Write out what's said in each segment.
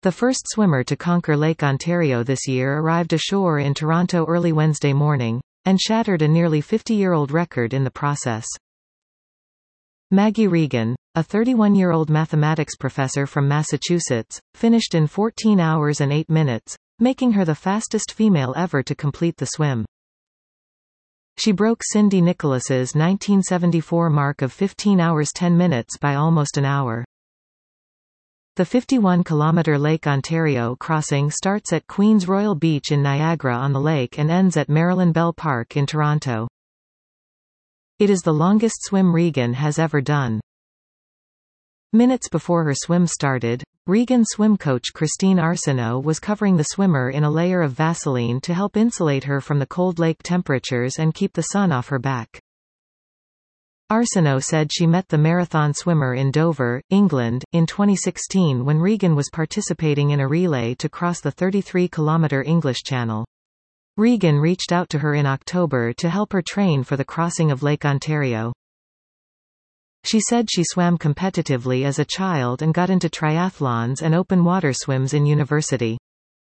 The first swimmer to conquer Lake Ontario this year arrived ashore in Toronto early Wednesday morning, and shattered a nearly 50-year-old record in the process. Maggie Regan, a 31-year-old mathematics professor from Massachusetts, finished in 14 hours and 8 minutes, making her the fastest female ever to complete the swim. She broke Cindy Nicholas's 1974 mark of 15 hours 10 minutes by almost an hour. The 51-kilometre Lake Ontario crossing starts at Queen's Royal Beach in Niagara-on-the-Lake and ends at Marilyn Bell Park in Toronto. It is the longest swim Regan has ever done. Minutes before her swim started, Regan swim coach Christine Arsenault was covering the swimmer in a layer of Vaseline to help insulate her from the cold lake temperatures and keep the sun off her back. Arsenault said she met the marathon swimmer in Dover, England, in 2016 when Regan was participating in a relay to cross the 33-kilometre English Channel. Regan reached out to her in October to help her train for the crossing of Lake Ontario. She said she swam competitively as a child and got into triathlons and open water swims in university.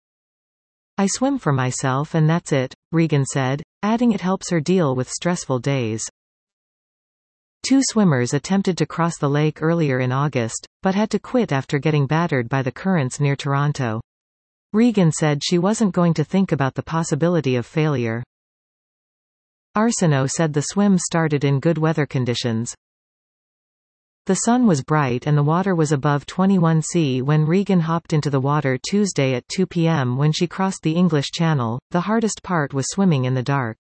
"I swim for myself and that's it," Regan said, adding it helps her deal with stressful days. Two swimmers attempted to cross the lake earlier in August, but had to quit after getting battered by the currents near Toronto. Regan said she wasn't going to think about the possibility of failure. Arsenault said the swim started in good weather conditions. The sun was bright and the water was above 21°C when Regan hopped into the water Tuesday at 2 p.m. when she crossed the English Channel. The hardest part was swimming in the dark.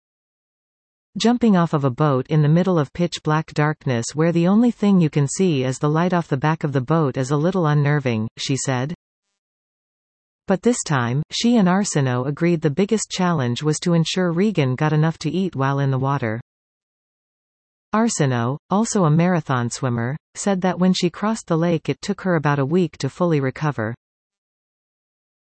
Jumping off of a boat in the middle of pitch-black darkness where the only thing you can see is the light off the back of the boat is a little unnerving, she said. But this time, she and Arsenault agreed the biggest challenge was to ensure Regan got enough to eat while in the water. Arsenault, also a marathon swimmer, said that when she crossed the lake it took her about a week to fully recover.